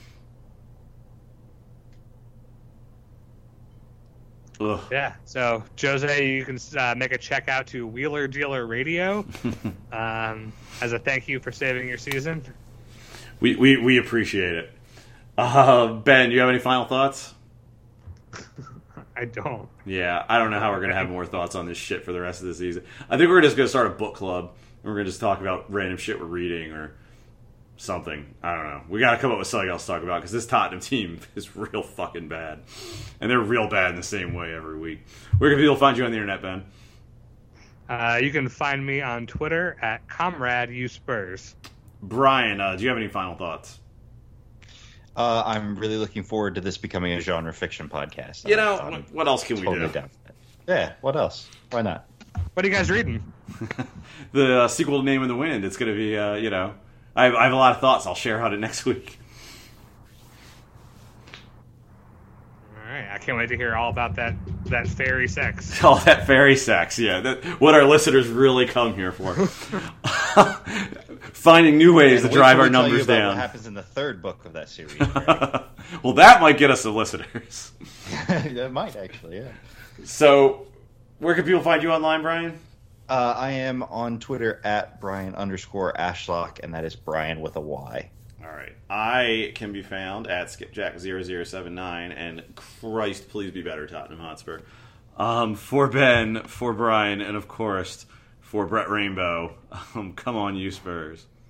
Ugh. Yeah. So, Jose, you can uh, make a check out to Wheeler Dealer Radio um, as a thank you for saving your season. We we we appreciate it. Uh, Ben, do you have any final thoughts? I don't. Yeah, I don't know how we're going to have more thoughts on this shit for the rest of the season. I think we're just going to start a book club. And we're going to just talk about random shit we're reading or something. I don't know. We got to come up with something else to talk about because this Tottenham team is real fucking bad. And they're real bad in the same way every week. Where can people find you on the internet, Ben? Uh, you can find me on Twitter at ComradeUSpurs. Brian, uh, do you have any final thoughts? Uh, I'm really looking forward to this becoming a genre fiction podcast. You I'm- know, I'm what, what else can totally we do? down for that. Yeah, what else? Why not? What are you guys reading? The uh, sequel to Name in the Wind. It's going to be, uh, you know, I have, I have a lot of thoughts. I'll share about it next week. All right, I can't wait to hear all about that that fairy sex. All that fairy sex, yeah. That, what our listeners really come here for. Finding new ways And to wait drive till our we tell you numbers about down. What happens in the third book of that series? Greg. Well, that might get us some listeners. That might actually, yeah. So, where can people find you online, Brian? Uh, I am on Twitter at Brian underscore Ashlock, and that is Brian with a Y. All right. I can be found at skipjack zero zero seven nine, and Christ, please be better, Tottenham Hotspur. Um, for Ben, for Brian, and of course, for Brett Rainbow, um, come on, you Spurs.